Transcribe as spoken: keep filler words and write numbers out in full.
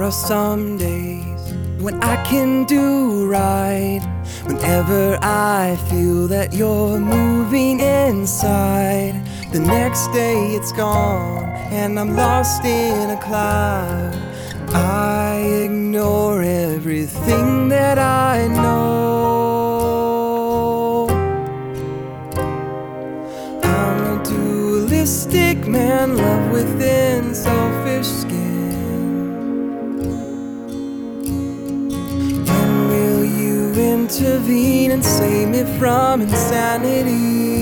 There are some days when I can do right, whenever I feel that you're moving inside. The next day it's gone and I'm lost in a cloud. I ignore everything that I know. I'm a dualistic man, love within selfish skin. When will you intervene and save me from insanity?